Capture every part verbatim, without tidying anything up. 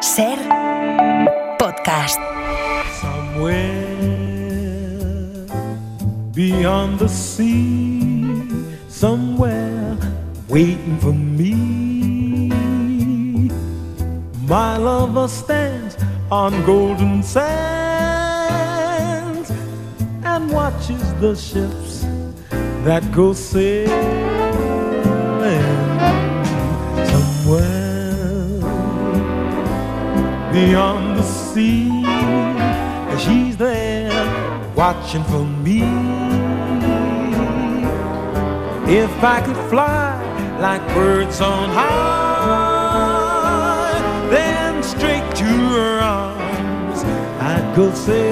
Ser Podcast. Somewhere beyond the sea, somewhere waiting for me, my lover stands on golden sands and watches the ships that go sailing. Somewhere beyond the sea, she's there watching for me. If I could fly like birds on high, then straight to her arms I'd go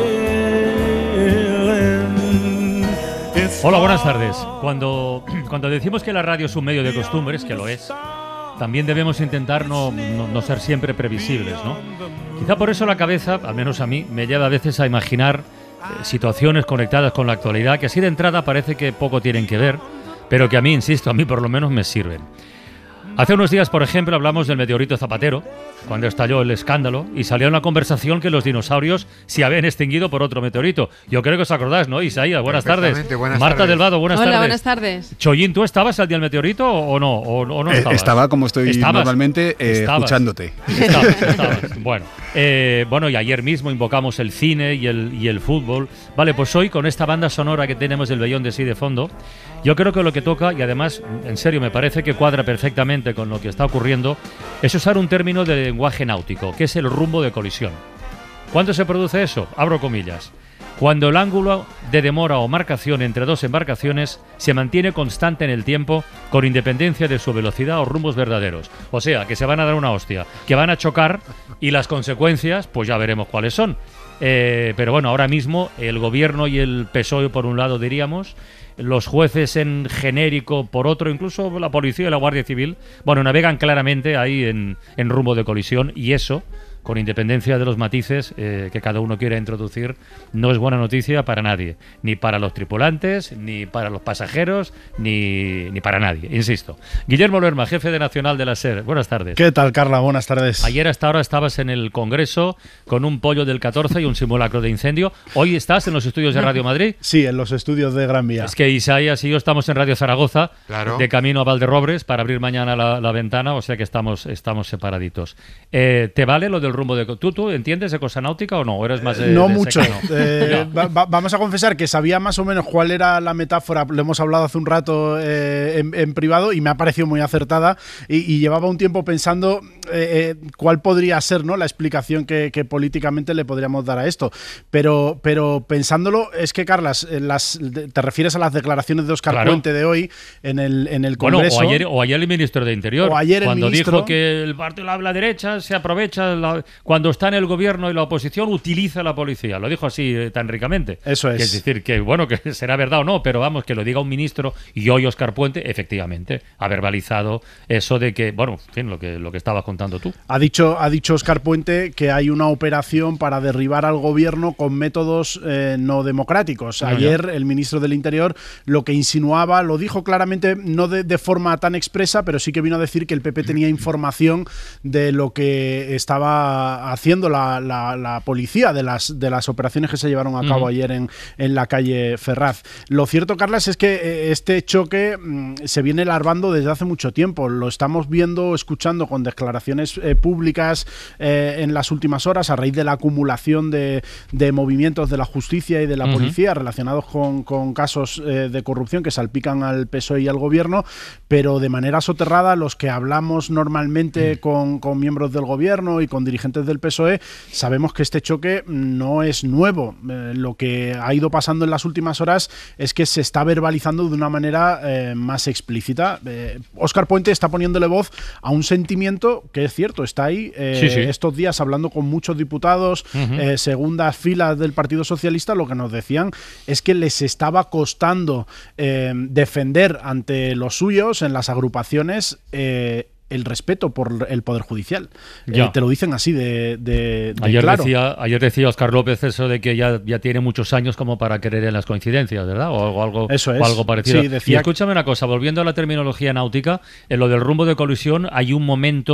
sailing. It's Hola, buenas tardes. Cuando, cuando decimos que la radio es un medio de costumbres, que lo es, también debemos intentar no, no, no ser siempre previsibles, ¿no? Quizá por eso la cabeza, al menos a mí, me lleva a veces a imaginar eh, situaciones conectadas con la actualidad que así de entrada parece que poco tienen que ver, pero que a mí, insisto, a mí por lo menos me sirven. Hace unos días, por ejemplo, hablamos del meteorito Zapatero, cuando estalló el escándalo, y salió una conversación que los dinosaurios se habían extinguido por otro meteorito. Yo creo que os acordáis, ¿no? Isaías, buenas tardes. Buenas Marta tardes. del Vado, buenas Hola, tardes. buenas tardes. Chollín, ¿tú estabas al día del meteorito o no? ¿O, o no Eh, estabas? Estaba como estoy ¿Estabas? normalmente eh, Estabas. escuchándote. Estabas, estabas. Bueno, eh, bueno, y ayer mismo invocamos el cine y el, y el fútbol. Vale, pues hoy con esta banda sonora que tenemos del Beyond de Sí de fondo, yo creo que lo que toca, y además, en serio, me parece que cuadra perfectamente con lo que está ocurriendo, es usar un término de lenguaje náutico, que es el rumbo de colisión. ¿Cuándo se produce eso? Abro comillas. Cuando el ángulo de demora o marcación entre dos embarcaciones se mantiene constante en el tiempo con independencia de su velocidad o rumbos verdaderos. O sea, que se van a dar una hostia, que van a chocar y las consecuencias, pues ya veremos cuáles son. Eh, pero bueno, ahora mismo el gobierno y el P S O E por un lado diríamos, los jueces en genérico por otro, incluso la policía y la Guardia Civil, bueno, navegan claramente ahí en, en rumbo de colisión, y eso, con independencia de los matices eh, que cada uno quiera introducir, no es buena noticia para nadie, ni para los tripulantes, ni para los pasajeros, ni, ni para nadie, insisto. Guillermo Lerma, jefe de Nacional de la SER, buenas tardes. ¿Qué tal, Carla? Buenas tardes. Ayer hasta ahora estabas en el Congreso con un pollo del catorce y un simulacro de incendio. Hoy estás en los estudios de Radio Madrid. Sí, en los estudios de Gran Vía. Es que Isaías y yo estamos en Radio Zaragoza, Claro. de camino a Valderrobres, para abrir mañana la, la ventana, o sea que estamos, estamos separaditos. Eh, ¿Te vale lo del rumbo de... ¿Tú, tú entiendes de cosa náutica o no? ¿O eres más de, no de mucho. secano? Eh, Ya. va- va- vamos a confesar que sabía más o menos cuál era la metáfora, lo hemos hablado hace un rato eh, en, en privado y me ha parecido muy acertada y, y llevaba un tiempo pensando eh, eh, cuál podría ser, ¿no?, la explicación que, que políticamente le podríamos dar a esto. Pero, pero pensándolo, es que, Carlas, eh, las, te refieres a las declaraciones de Óscar Claro. Puente de hoy en el, en el Bueno, Congreso. o ayer, o ayer el ministro de Interior, O ayer el cuando ministro- dijo que el partido de la derecha se aprovecha, la- cuando está en el gobierno y la oposición utiliza la policía. Lo dijo así eh, tan ricamente. Eso es. Que es decir, que bueno, que será verdad o no, pero vamos, que lo diga un ministro, y hoy Óscar Puente, efectivamente, ha verbalizado eso de que, bueno, en fin, lo que, lo que estabas contando tú. Ha dicho, ha dicho Óscar Puente que hay una operación para derribar al gobierno con métodos eh, no democráticos. No, Ayer el ministro del Interior lo que insinuaba, lo dijo claramente, no de, de forma tan expresa, pero sí que vino a decir que el P P tenía información de lo que estaba haciendo la, la, la policía, de las, de las operaciones que se llevaron a cabo Ujú. ayer en, en la calle Ferraz. Lo cierto, Carlas, es que eh, este choque mm, se viene larvando desde hace mucho tiempo. Lo estamos viendo, escuchando con declaraciones eh, públicas eh, en las últimas horas a raíz de la acumulación de, de movimientos de la justicia y de la Ujú. policía relacionados con, con casos eh, de corrupción que salpican al P S O E y al gobierno, pero de manera soterrada los que hablamos normalmente con, con miembros del gobierno y con dirigentes del P S O E sabemos que este choque no es nuevo. Eh, lo que ha ido pasando en las últimas horas es que se está verbalizando de una manera eh, más explícita. Eh, Óscar Puente está poniéndole voz a un sentimiento que es cierto, está ahí eh, Sí, sí. estos días hablando con muchos diputados, Ujú. eh, segundas filas del Partido Socialista. Lo que nos decían es que les estaba costando eh, defender ante los suyos en las agrupaciones eh, el respeto por el Poder Judicial. Ya. Eh, te lo dicen así de, de, de Ayer, claro. decía, ayer decía Óscar López eso de que ya, ya tiene muchos años como para creer en las coincidencias, ¿verdad? O algo, algo, Eso es. o algo parecido. Sí, decía y escúchame una cosa, volviendo a la terminología náutica, en lo del rumbo de colisión hay un momento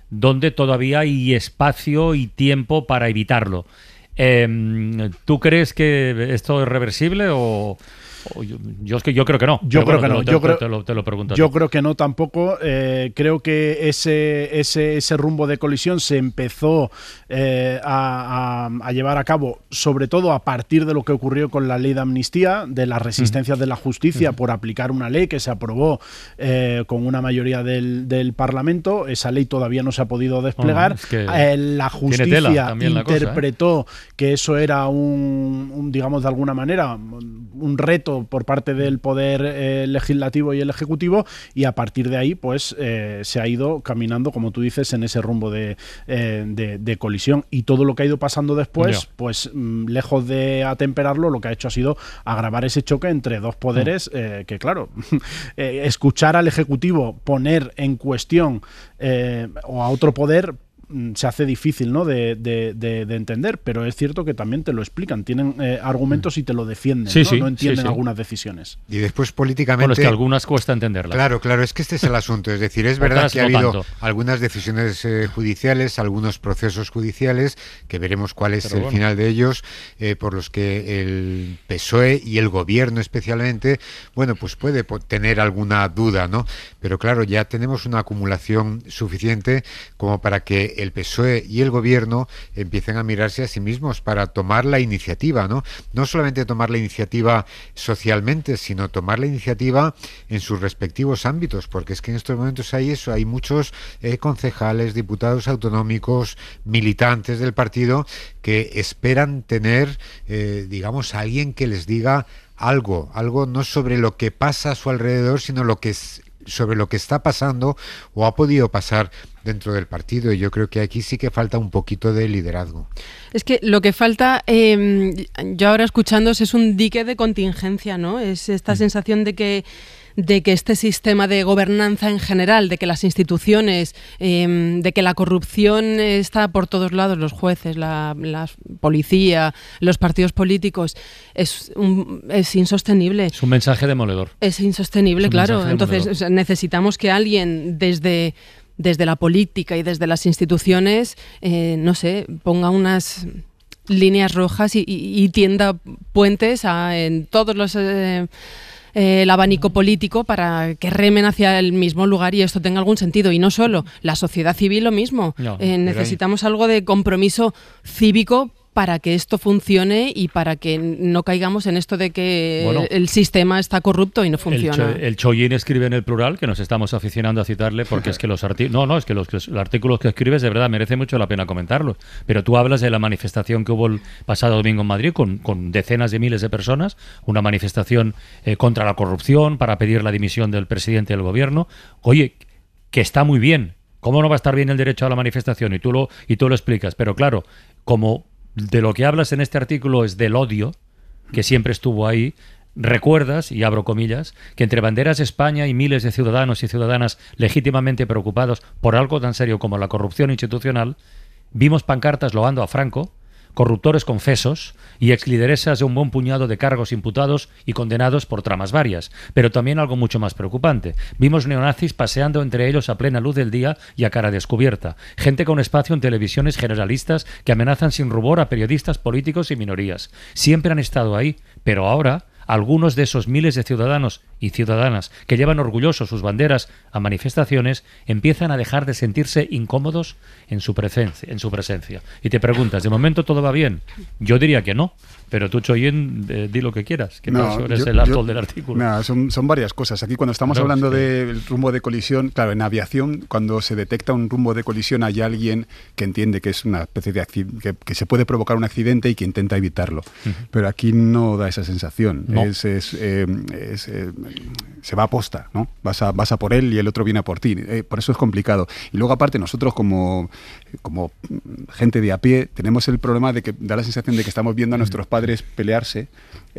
donde todavía hay espacio y tiempo para evitarlo. Eh, ¿Tú crees que esto es reversible o...? Yo, yo, es que yo creo que no. Yo creo bueno, que no. Te, yo te, creo, te, lo, te lo pregunto. Yo creo que no tampoco. Eh, creo que ese, ese, ese rumbo de colisión se empezó eh, a, a, a llevar a cabo, sobre todo a partir de lo que ocurrió con la ley de amnistía, de las resistencias mm. de la justicia mm. por aplicar una ley que se aprobó eh, con una mayoría del, del Parlamento. Esa ley todavía no se ha podido desplegar. Oh, es que eh, la justicia interpretó la cosa, ¿eh? que eso era un, un, digamos, de alguna manera, un reto por parte del poder eh, legislativo y el ejecutivo, y a partir de ahí pues eh, se ha ido caminando, como tú dices, en ese rumbo de, eh, de, de colisión, y todo lo que ha ido pasando después yeah. pues mm, lejos de atemperarlo, lo que ha hecho ha sido agravar ese choque entre dos poderes mm. eh, que claro, eh, escuchar al ejecutivo poner en cuestión eh, o a otro poder se hace difícil, ¿no? de, de, de, de entender, pero es cierto que también te lo explican, tienen eh, argumentos y te lo defienden, sí, ¿no? Sí, no entienden sí, sí. algunas decisiones. Y después políticamente... Bueno, es que algunas cuesta entenderlas. Claro, claro, es que este es el asunto, es decir, es verdad Otras que ha no habido tanto. algunas decisiones eh, judiciales, algunos procesos judiciales, que veremos cuál es pero el bueno. final de ellos, eh, por los que el P S O E y el gobierno especialmente, bueno, pues puede tener alguna duda, ¿no? Pero claro, ya tenemos una acumulación suficiente como para que el P S O E y y el gobierno empiecen a mirarse a sí mismos para tomar la iniciativa, ¿no? No solamente tomar la iniciativa socialmente, sino tomar la iniciativa en sus respectivos ámbitos, porque es que en estos momentos hay eso, hay muchos eh, concejales, diputados autonómicos, militantes del partido que esperan tener, eh, digamos, a alguien que les diga algo, algo no sobre lo que pasa a su alrededor, sino lo que es sobre lo que está pasando o ha podido pasar dentro del partido, y yo creo que aquí sí que falta un poquito de liderazgo. Es que lo que falta, eh, yo ahora escuchándos, es un dique de contingencia, ¿no? Es esta mm. sensación de que de que este sistema de gobernanza en general, de que las instituciones, eh, de que la corrupción está por todos lados, los jueces, la, la policía, los partidos políticos, es, un, es insostenible. Es un mensaje demoledor. Es insostenible, es claro. Entonces o sea, necesitamos que alguien desde... desde la política y desde las instituciones, eh, no sé, ponga unas líneas rojas y, y, y tienda puentes a, en todos los... Eh, eh, el abanico político para que remen hacia el mismo lugar y esto tenga algún sentido. Y no solo, la sociedad civil lo mismo. No, eh, necesitamos ahí algo de compromiso cívico para que esto funcione y para que no caigamos en esto de que bueno, el sistema está corrupto y no funciona. El, el Chollín escribe en El Plural, que nos estamos aficionando a citarle, porque es que los artículos... No, no, es que los, los artículos que escribes de verdad merece mucho la pena comentarlos. Pero tú hablas de la manifestación que hubo el pasado domingo en Madrid con, con decenas de miles de personas, una manifestación eh, contra la corrupción, para pedir la dimisión del presidente del gobierno. Oye, que está muy bien. ¿Cómo no va a estar bien el derecho a la manifestación? Y tú lo, y tú lo explicas. Pero claro, como... de lo que hablas en este artículo es del odio, que siempre estuvo ahí, recuerdas, y abro comillas, que entre banderas de España y miles de ciudadanos y ciudadanas legítimamente preocupados por algo tan serio como la corrupción institucional, vimos pancartas loando a Franco, corruptores confesos y exlideresas de un buen puñado de cargos imputados y condenados por tramas varias. Pero también algo mucho más preocupante. Vimos neonazis paseando entre ellos a plena luz del día y a cara descubierta. Gente con espacio en televisiones generalistas que amenazan sin rubor a periodistas, políticos y minorías. Siempre han estado ahí, pero ahora... algunos de esos miles de ciudadanos y ciudadanas que llevan orgullosos sus banderas a manifestaciones empiezan a dejar de sentirse incómodos en su presencia. En su presencia. Y te preguntas, ¿de momento todo va bien? Yo diría que no, pero tú, Chollín, eh, di lo que quieras, que no, eres yo, el autor del artículo. No, son, son varias cosas. Aquí cuando estamos claro, hablando sí. del rumbo de colisión, claro, en aviación, cuando se detecta un rumbo de colisión hay alguien que entiende que es una especie de accidente, que, que se puede provocar un accidente y que intenta evitarlo. Uh-huh. Pero aquí no da esa sensación. No. Es, es, eh, es, eh, se va a posta, ¿no? Vas a, vas a por él y el otro viene a por ti. Eh, por eso es complicado. Y luego, aparte, nosotros como, como gente de a pie tenemos el problema de que da la sensación de que estamos viendo a nuestros padres pelearse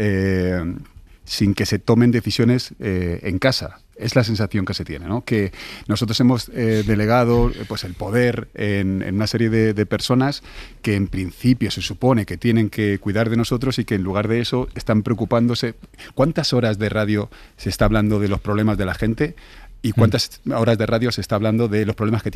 eh, sin que se tomen decisiones eh, en casa. Es la sensación que se tiene, ¿no? Que nosotros hemos eh, delegado pues, el poder en, en una serie de, de personas que en principio se supone que tienen que cuidar de nosotros y que en lugar de eso están preocupándose. ¿Cuántas horas de radio se está hablando de los problemas de la gente? ¿Y cuántas horas de radio se está hablando de los problemas que tienen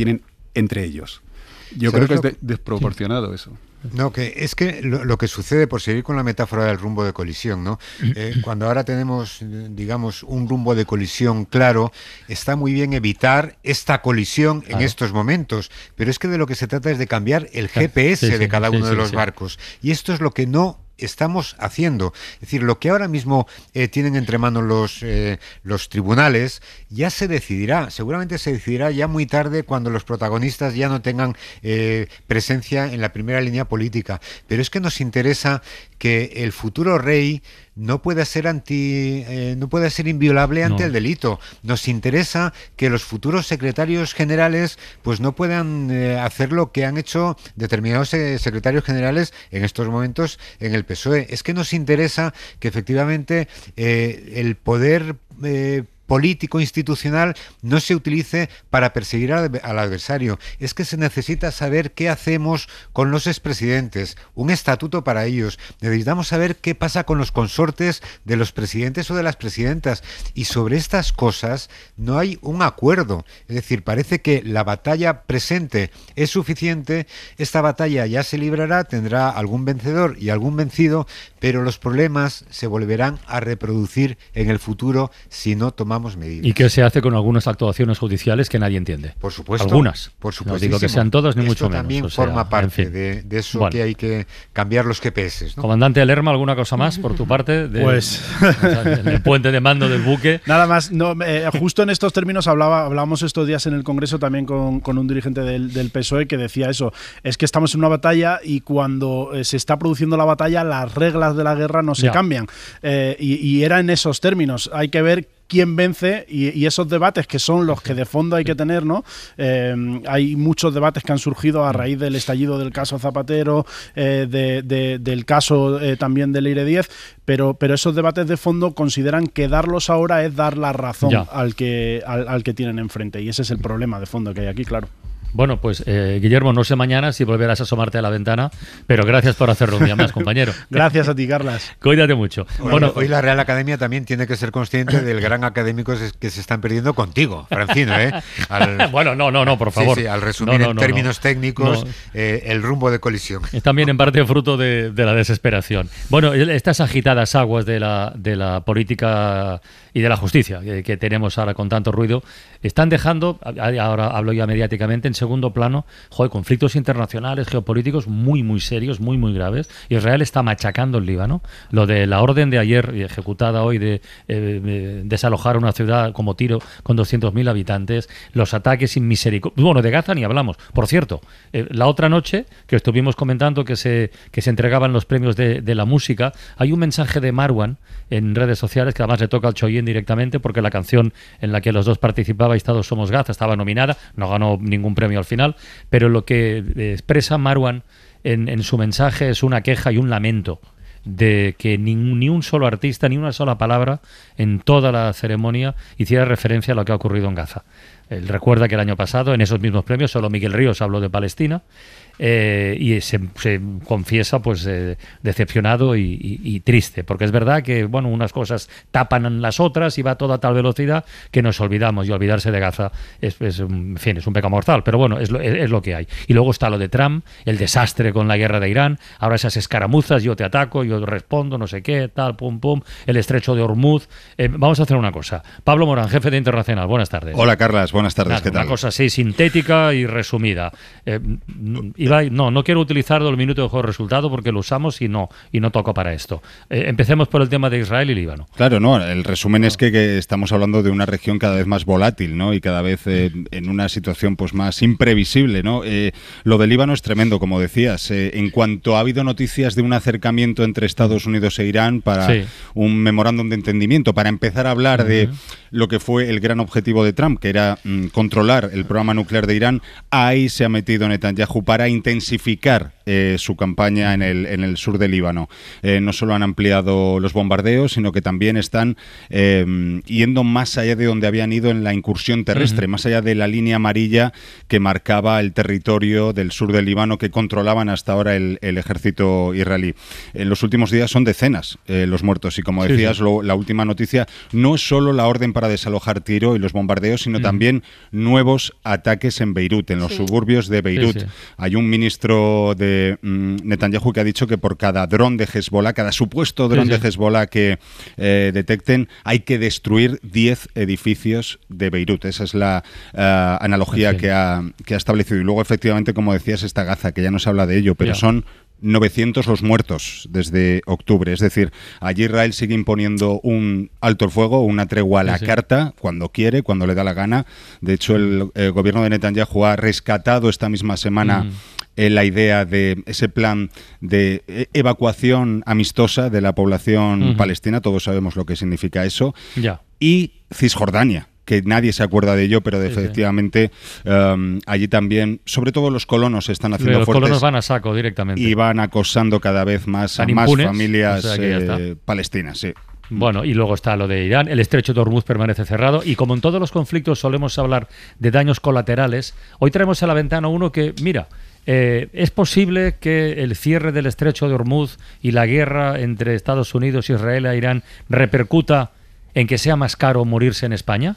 entre ellos. Yo creo que es de, desproporcionado sí. eso. No, que es que lo, lo que sucede, por seguir con la metáfora del rumbo de colisión, ¿no? Eh, cuando ahora tenemos, digamos, un rumbo de colisión claro, está muy bien evitar esta colisión en ah. estos momentos, pero es que de lo que se trata es de cambiar el G P S sí, sí, de cada sí, uno sí, de los sí. barcos, y esto es lo que no estamos haciendo. Es decir, lo que ahora mismo eh, tienen entre manos los, eh, los tribunales ya se decidirá, seguramente se decidirá ya muy tarde cuando los protagonistas ya no tengan eh, presencia en la primera línea política, pero es que nos interesa que el futuro rey no pueda ser anti, eh, no pueda ser inviolable ante no. el delito. Nos interesa que los futuros secretarios generales pues no puedan eh, hacer lo que han hecho determinados eh, secretarios generales en estos momentos en el P S O E. Es que nos interesa que efectivamente eh, el poder eh, político institucional no se utilice para perseguir al, al adversario. Es que se necesita saber qué hacemos con los expresidentes, un estatuto para ellos. Necesitamos saber qué pasa con los consortes de los presidentes o de las presidentas, y sobre estas cosas no hay un acuerdo. Es decir, parece que la batalla presente es suficiente, esta batalla ya se librará, tendrá algún vencedor y algún vencido, pero los problemas se volverán a reproducir en el futuro si no tomamos medidas. ¿Y qué se hace con algunas actuaciones judiciales que nadie entiende? Por supuesto. Algunas. Por supuesto. No digo que sean todas, ni Esto mucho menos. También o sea, forma parte en fin. de, de eso bueno. que hay que cambiar los G P S, ¿no? Comandante Lerma, ¿alguna cosa más por tu parte? De, pues. En el puente de mando del buque. Nada más. No, eh, justo en estos términos hablaba, hablábamos estos días en el Congreso también con, con un dirigente del, del P S O E que decía eso. Es que estamos en una batalla y cuando eh, se está produciendo la batalla, las reglas de la guerra no se ya. cambian. Eh, y, y era en esos términos. Hay que ver quién vence y, y esos debates que son los que de fondo hay que tener, ¿no? Eh, hay muchos debates que han surgido a raíz del estallido del caso Zapatero, eh, de, de, del caso eh, también del Eire diez, pero, pero esos debates de fondo consideran que darlos ahora es dar la razón al que, al, al que tienen enfrente, y ese es el problema de fondo que hay aquí, claro. Bueno, pues eh, Guillermo, no sé mañana si volverás a asomarte a la ventana, pero gracias por hacerlo un día más, compañero. Gracias a ti, Carlas. Cuídate mucho. Hoy, bueno, hoy la Real Academia también tiene que ser consciente del gran académico que se están perdiendo contigo, Francino, ¿eh? Al, bueno, no, no, no, por favor. Sí, sí, al resumir no, no, en no, términos no. técnicos no. eh, el rumbo de colisión. Es también en parte fruto de, de la desesperación. Bueno, estas agitadas aguas de la, de la política y de la justicia que, que tenemos ahora con tanto ruido, están dejando, ahora hablo ya mediáticamente, en segundo plano, joder, conflictos internacionales, geopolíticos muy, muy serios, muy, muy graves. Israel está machacando el Líbano. Lo de la orden de ayer, ejecutada hoy, de eh, desalojar una ciudad como Tiro con doscientos mil habitantes, los ataques sin misericordia. Bueno, de Gaza ni hablamos. Por cierto, eh, la otra noche que estuvimos comentando que se, que se entregaban los premios de, de la música, hay un mensaje de Marwan en redes sociales que además le toca al Choyín directamente, porque la canción en la que los dos participabais, Todos Somos Gaza, estaba nominada, no ganó ningún premio al final, pero lo que expresa Marwan en, en su mensaje es una queja y un lamento de que ni, ni un solo artista, ni una sola palabra en toda la ceremonia hiciera referencia a lo que ha ocurrido en Gaza. Él recuerda que el año pasado, en esos mismos premios, solo Miguel Ríos habló de Palestina, eh, y se, se confiesa pues eh, decepcionado y, y, y triste, porque es verdad que bueno, unas cosas tapan las otras y va todo a tal velocidad que nos olvidamos, y olvidarse de Gaza es, es, en fin, es un pecado mortal, pero bueno, es lo, es, es lo que hay. Y luego está lo de Trump, el desastre con la guerra de Irán, ahora esas escaramuzas, yo te ataco, yo respondo, no sé qué, tal, pum, pum, el estrecho de Hormuz. Eh, vamos a hacer una cosa. Pablo Morán, jefe de Internacional, buenas tardes. Hola, Carlas, buenas tardes. Nada, ¿Qué tal? Una cosa así sintética y resumida. Eh, Ibai, no, no quiero utilizar el minuto de juego resultado porque lo usamos y no, y no toco para esto. Eh, empecemos por el tema de Israel y Líbano. Claro, no, el resumen no. es que, que estamos hablando de una región cada vez más volátil, ¿no? Y cada vez eh, en una situación pues más imprevisible, ¿no? Eh, lo de Líbano es tremendo, como decías. Eh, en cuanto ha habido noticias de un acercamiento entre Estados Unidos e Irán para sí. un memorándum de entendimiento, para empezar a hablar uh-huh. de lo que fue el gran objetivo de Trump, que era mm, controlar el programa nuclear de Irán, ahí se ha metido Netanyahu para intensificar eh, su campaña en el, en el sur del Líbano. Eh, no solo han ampliado los bombardeos, sino que también están eh, yendo más allá de donde habían ido en la incursión terrestre, uh-huh. más allá de la línea amarilla que marcaba el territorio del sur del Líbano que controlaban hasta ahora el, el ejército israelí. En los últimos días son decenas eh, los muertos y, como decías, sí, sí. Lo, la última noticia no es solo la orden para desalojar Tiro y los bombardeos, sino uh-huh. también nuevos ataques en Beirut, en los sí. suburbios de Beirut. Sí, sí. Hay un ministro de mm, Netanyahu que ha dicho que por cada dron de Hezbollah, cada supuesto dron sí, sí. de Hezbollah que eh, detecten, hay que destruir diez edificios de Beirut. Esa es la uh, analogía sí. que, ha, que ha establecido. Y luego, efectivamente, como decías, esta Gaza, que ya no se habla de ello, pero ya. son novecientos los muertos desde octubre. Es decir, allí Israel sigue imponiendo un alto el fuego, una tregua a la sí, sí. carta, cuando quiere, cuando le da la gana. De hecho, el, el gobierno de Netanyahu ha rescatado esta misma semana mm. eh, la idea de ese plan de eh, evacuación amistosa de la población uh-huh. palestina. Todos sabemos lo que significa eso. Ya. Y Cisjordania, que nadie se acuerda de ello, pero de, sí, efectivamente sí. Um, allí también, sobre todo los colonos se están haciendo los fuertes. Los colonos van a saco directamente. Y van acosando cada vez más a más impunes, familias o sea eh, palestinas, sí. Bueno, y luego está lo de Irán. El estrecho de Hormuz permanece cerrado y, como en todos los conflictos solemos hablar de daños colaterales, hoy traemos a la ventana uno que, mira, eh, es posible que el cierre del estrecho de Hormuz y la guerra entre Estados Unidos, Israel e Irán repercuta en que sea más caro morirse en España.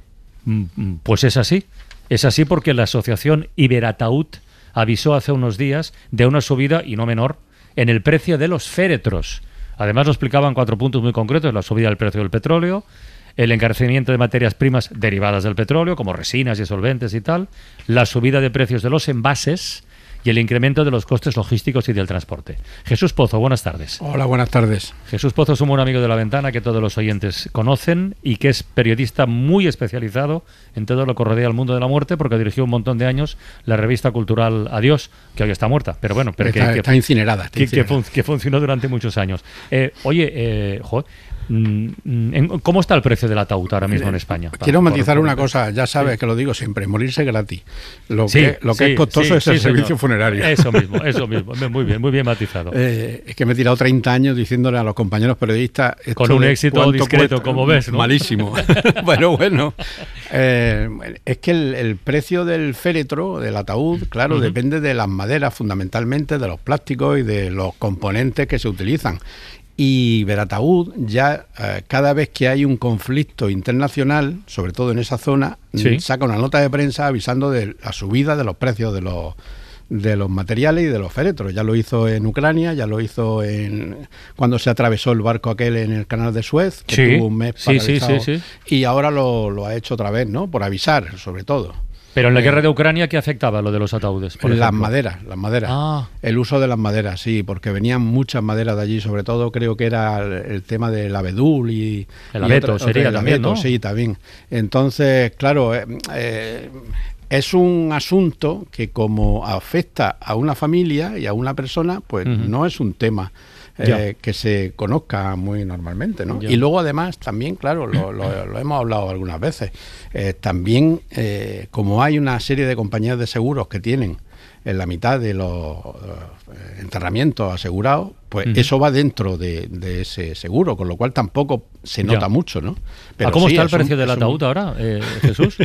Pues es así. Es así porque la asociación Iberataúd avisó hace unos días de una subida, y no menor, en el precio de los féretros. Además lo explicaban cuatro puntos muy concretos: la subida del precio del petróleo, el encarecimiento de materias primas derivadas del petróleo, como resinas y solventes y tal, la subida de precios de los envases y el incremento de los costes logísticos y del transporte. Jesús Pozo, buenas tardes. Hola, buenas tardes. Jesús Pozo es un buen amigo de La Ventana que todos los oyentes conocen y que es periodista muy especializado en todo lo que rodea al mundo de la muerte, porque dirigió un montón de años la revista cultural Adiós, que hoy está muerta, pero bueno, pero está, que, está incinerada. Está que, incinerada. Que, fun, que funcionó durante muchos años. Eh, oye, eh, joder, ¿cómo está el precio del ataúd ahora mismo en España? Quiero matizar una cosa, ya sabes sí. que lo digo siempre: morirse gratis. Lo sí, que, lo que sí, es costoso sí, es sí, el señor. servicio funerario. Eso mismo, eso mismo. Muy bien, muy bien matizado. Eh, es que me he tirado treinta años diciéndole a los compañeros periodistas... Con un éxito discreto, cuesta, como ves, ¿no? Malísimo. bueno, bueno. Eh, es que el, el precio del féretro, del ataúd, claro, uh-huh. depende de las maderas, fundamentalmente, de los plásticos y de los componentes que se utilizan. Y Iberataúd ya eh, cada vez que hay un conflicto internacional, sobre todo en esa zona, sí. saca una nota de prensa avisando de la subida de los precios de los de los materiales y de los féretros. Ya lo hizo en Ucrania, ya lo hizo en cuando se atravesó el barco aquel en el canal de Suez, que sí. tuvo un mes sí, paralizado, sí, sí, sí. y ahora lo, lo ha hecho otra vez, ¿no? Por avisar, sobre todo. Pero en la guerra de Ucrania, ¿qué afectaba lo de los ataúdes? Por las ejemplo? maderas, las maderas. Ah. El uso de las maderas, sí, porque venían muchas maderas de allí, sobre todo creo que era el, el tema del abedul y... El abeto y otra, sería otra, también, abeto, ¿no? Sí, también. Entonces, claro, eh, eh, es un asunto que como afecta a una familia y a una persona, pues uh-huh. no es un tema... Eh, que se conozca muy normalmente, ¿no? Ya. Y luego además también, claro, lo, lo, lo hemos hablado algunas veces, eh, también eh, como hay una serie de compañías de seguros que tienen en la mitad de los eh, enterramientos asegurados, pues uh-huh. eso va dentro de, de ese seguro, con lo cual tampoco se nota ya. mucho, ¿no? Pero ¿A cómo sí, está el precio un, del ataúd un... ahora, eh, Jesús?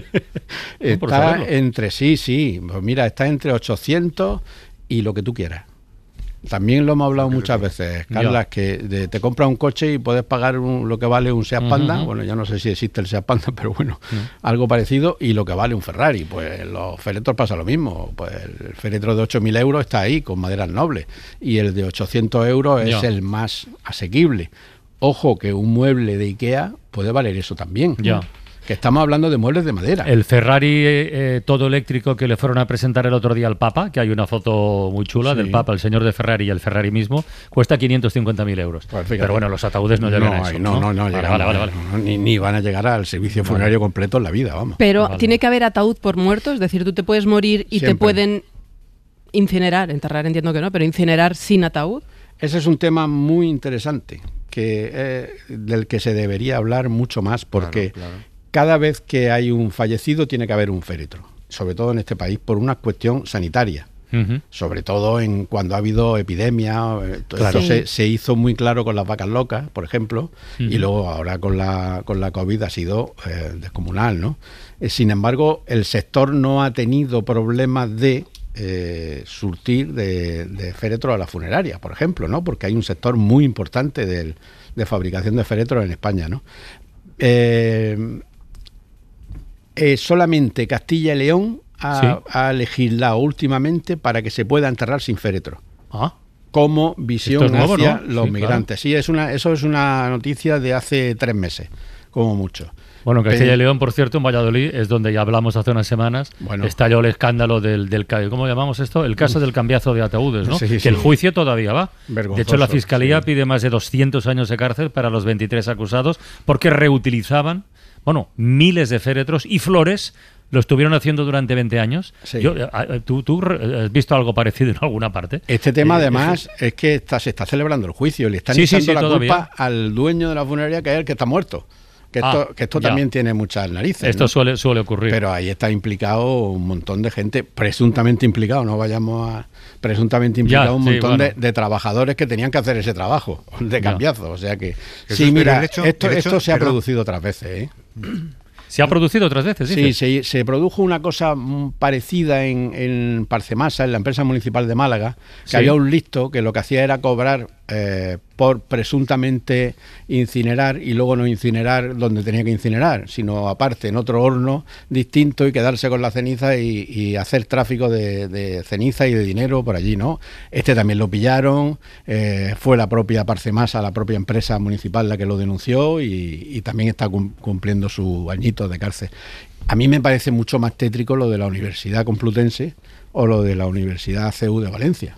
Está entre, sí, sí, pues mira, está entre ochocientos y lo que tú quieras. También lo hemos hablado muchas veces, Carlas, que de, te compras un coche y puedes pagar un, lo que vale un Seat Panda, uh-huh. bueno, ya no sé si existe el Seat Panda, pero bueno, uh-huh. algo parecido, y lo que vale un Ferrari. Pues los féretros pasa lo mismo, pues el féretro de ocho mil euros está ahí, con maderas nobles, y el de ochocientos euros es ya. el más asequible. Ojo que un mueble de Ikea puede valer eso también. Ya. Que estamos hablando de muebles de madera. El Ferrari eh, todo eléctrico que le fueron a presentar el otro día al Papa, que hay una foto muy chula sí. del Papa, el señor de Ferrari y el Ferrari mismo, cuesta quinientos cincuenta mil euros. Pues Pero bueno, los ataúdes no llegan no, a eso. No, no, no, no vale, llegamos, vale, vale, vale. No, ni, ni van a llegar al servicio funerario vale. completo en la vida, vamos. Pero vale. tiene que haber ataúd por muertos, es decir, tú te puedes morir y Siempre. te pueden incinerar, enterrar entiendo que no, pero incinerar sin ataúd. Ese es un tema muy interesante, que eh, del que se debería hablar mucho más, porque... Claro, claro. Cada vez que hay un fallecido tiene que haber un féretro, sobre todo en este país, por una cuestión sanitaria. Uh-huh. Sobre todo en cuando ha habido epidemia. Claro. Esto se, se hizo muy claro con las vacas locas, por ejemplo, uh-huh. y luego ahora con la, con la COVID ha sido eh, descomunal, ¿no? Eh, sin embargo, el sector no ha tenido problemas de eh, surtir de, de féretro a la funeraria, por ejemplo, ¿no? Porque hay un sector muy importante del, de fabricación de féretros en España, ¿no? Eh, eh, solamente Castilla y León ha, ¿sí? ha legislado últimamente para que se pueda enterrar sin féretro. Ah. Como visión es nuevo, hacia ¿no? los sí, migrantes. Claro. Sí, es una, eso es una noticia de hace tres meses, como mucho. Bueno, Castilla y León, por cierto, en Valladolid, es donde ya hablamos hace unas semanas, bueno. estalló el escándalo del, del... ¿Cómo llamamos esto? El caso del cambiazo de ataúdes, ¿no? Sí, sí, que el juicio todavía va. Vergonzoso, de hecho, la Fiscalía sí. pide más de doscientos años de cárcel para los veintitrés acusados porque reutilizaban, bueno, miles de féretros y flores. Lo estuvieron haciendo durante veinte años. Sí. Yo, ¿tú, ¿Tú has visto algo parecido en alguna parte? Este tema, eh, además, es, es que está, se está celebrando el juicio. Le están sí, echando sí, sí, la todavía. culpa al dueño de la funeraria, que es el que está muerto. Que esto, ah, que esto también tiene muchas narices. Esto ¿no? suele, suele ocurrir. Pero ahí está implicado un montón de gente, presuntamente implicado, no vayamos a... Presuntamente implicado ya, un sí, montón bueno. de, de trabajadores que tenían que hacer ese trabajo de cambiazo. Ya. O sea que... Jesús, sí, mira, hecho, esto, hecho, esto se ha perdón. producido otras veces, ¿eh? ¿Se ha producido otras veces? Sí, se, se produjo una cosa parecida en, en Parcemasa, en la empresa municipal de Málaga, que sí. había un listo que lo que hacía era cobrar eh, por presuntamente incinerar y luego no incinerar donde tenía que incinerar, sino aparte en otro horno distinto y quedarse con la ceniza y, y hacer tráfico de, de ceniza y de dinero por allí, ¿no? Este también lo pillaron, eh, fue la propia Parcemasa, la propia empresa municipal la que lo denunció y, y también está cumpliendo su añito de cárcel. A mí me parece mucho más tétrico lo de la Universidad Complutense o lo de la Universidad C U de Valencia.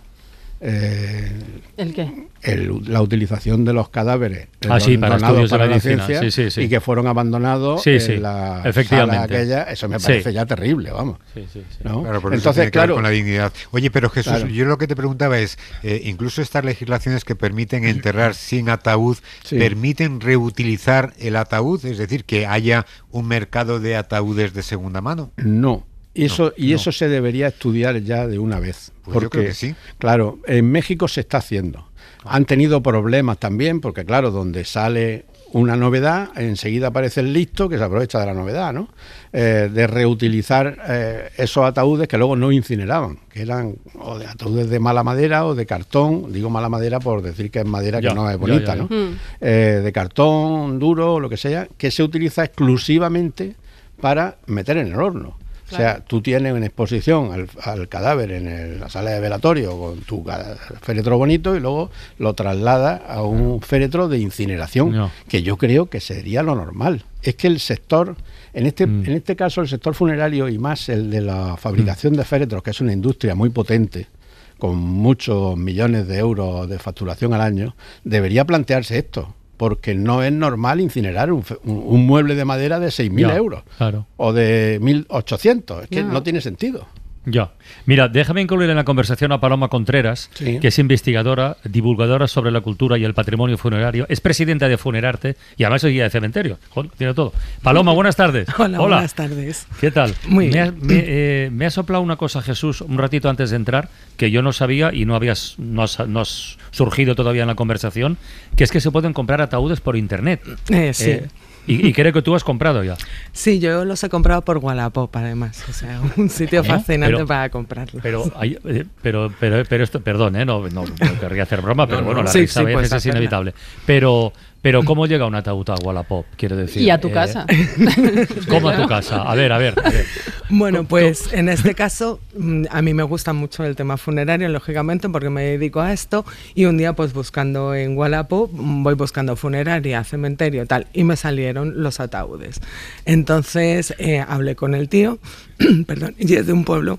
Eh, ¿El qué? El, la utilización de los cadáveres ah, sí, para donados para la, la ciencia sí, sí, sí. y que fueron abandonados sí, sí. en la Efectivamente. sala aquella, eso me parece sí. ya terrible, vamos. Sí, sí, sí. ¿No? Claro, por Entonces, eso tiene que claro, ver con la dignidad. Oye, pero Jesús, claro. yo lo que te preguntaba es, eh, incluso estas legislaciones que permiten enterrar sin ataúd, sí. ¿permiten reutilizar el ataúd? Es decir, que haya un mercado de ataúdes de segunda mano. No. Eso, no, y no. eso se debería estudiar ya de una vez. Pues porque, yo creo que sí. Claro, en México se está haciendo. Han tenido problemas también, porque claro, donde sale una novedad, enseguida aparece el listo que se aprovecha de la novedad, ¿no? Eh, de reutilizar eh, esos ataúdes que luego no incineraban, que eran o de ataúdes de mala madera o de cartón, digo mala madera por decir que es madera ya, que no es bonita, ya, ya, ya. ¿no? Mm. Eh, de cartón, duro, lo que sea, que se utiliza exclusivamente para meter en el horno. Claro. O sea, tú tienes una exposición al, al cadáver en el, la sala de velatorio con tu féretro bonito y luego lo trasladas a un féretro de incineración, no. que yo creo que sería lo normal. Es que el sector, en este, mm. en este caso el sector funerario y más el de la fabricación mm. de féretros, que es una industria muy potente, con muchos millones de euros de facturación al año, debería plantearse esto. Porque no es normal incinerar un, un, un mueble de madera de seis mil euros claro. o de mil ochocientos. Es que no. no tiene sentido. Ya. Mira, déjame incluir en la conversación a Paloma Contreras, sí. que es investigadora, divulgadora sobre la cultura y el patrimonio funerario, es presidenta de Funerarte y además es guía de cementerio. Joder, tiene todo. Paloma, buenas tardes. Hola, Hola. buenas tardes. ¿Qué tal? Muy me bien. Ha, me, eh, me ha soplado una cosa, Jesús, un ratito antes de entrar, que yo no sabía y no habías no has, no has surgido todavía en la conversación, que es que se pueden comprar ataúdes por internet. Eh, sí. Eh, Y, y creo que tú has comprado ya. Sí, yo los he comprado por Wallapop, además. O sea, un sitio ¿Eh? fascinante pero, para comprarlos. Pero, hay, pero, pero, pero esto, perdón, ¿eh? no, no, no querría hacer broma, pero no, bueno, la sí, risa sí, a veces pues, es hacerla. inevitable. Pero, pero ¿cómo llega un ataúd a Wallapop? Quiero decir. Y a tu eh, casa. ¿Cómo a tu casa? A ver, a ver. A ver. Bueno, pues en este caso, a mí me gusta mucho el tema funerario, lógicamente, porque me dedico a esto. Y un día, pues buscando en Wallapop, voy buscando funeraria, cementerio, tal, y me salieron los ataúdes. Entonces eh, hablé con el tío, perdón, y es de un pueblo.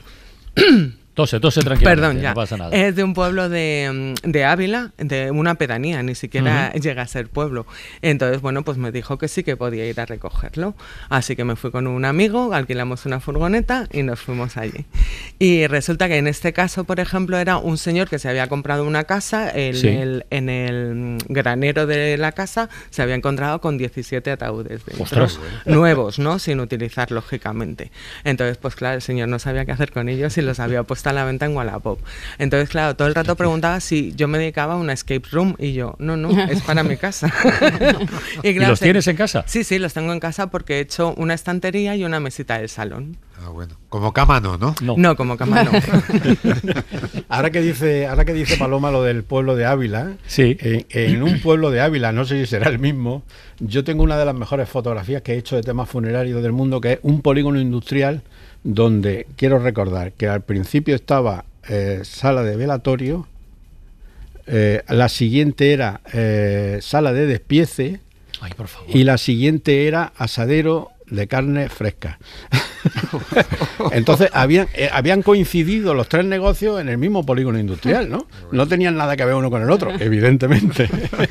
Tose, tose tranquilamente, Perdón, ya. No pasa nada. Es de un pueblo de, de Ávila, de una pedanía, ni siquiera uh-huh. llega a ser pueblo. Entonces, bueno, pues me dijo que sí que podía ir a recogerlo. Así que me fui con un amigo, alquilamos una furgoneta y nos fuimos allí. Y resulta que en este caso, por ejemplo, era un señor que se había comprado una casa, el, sí. el, en el granero de la casa se había encontrado con diecisiete ataúdes dentro, Ostras. nuevos, ¿no? Sin utilizar, lógicamente. Entonces, pues claro, el señor no sabía qué hacer con ellos y los había puesto está a la venta en Wallapop. Entonces, claro, todo el rato preguntaba si yo me dedicaba a una escape room y yo, no, no, es para mi casa. y, claro, ¿Y los tienes en casa? Sí, sí, los tengo en casa porque he hecho una estantería y una mesita del salón. Ah, bueno. Como cama no, ¿no? No, no como cama no. ahora que dice, ahora que dice Paloma lo del pueblo de Ávila, sí. en, en un pueblo de Ávila, no sé si será el mismo, yo tengo una de las mejores fotografías que he hecho de temas funerarios del mundo, que es un polígono industrial donde quiero recordar que al principio estaba eh, sala de velatorio, eh, la siguiente era eh, sala de despiece. Ay, por favor. Y la siguiente era asadero de carne fresca. Entonces habían, eh, habían coincidido los tres negocios en el mismo polígono industrial, ¿no? No tenían nada que ver uno con el otro, evidentemente.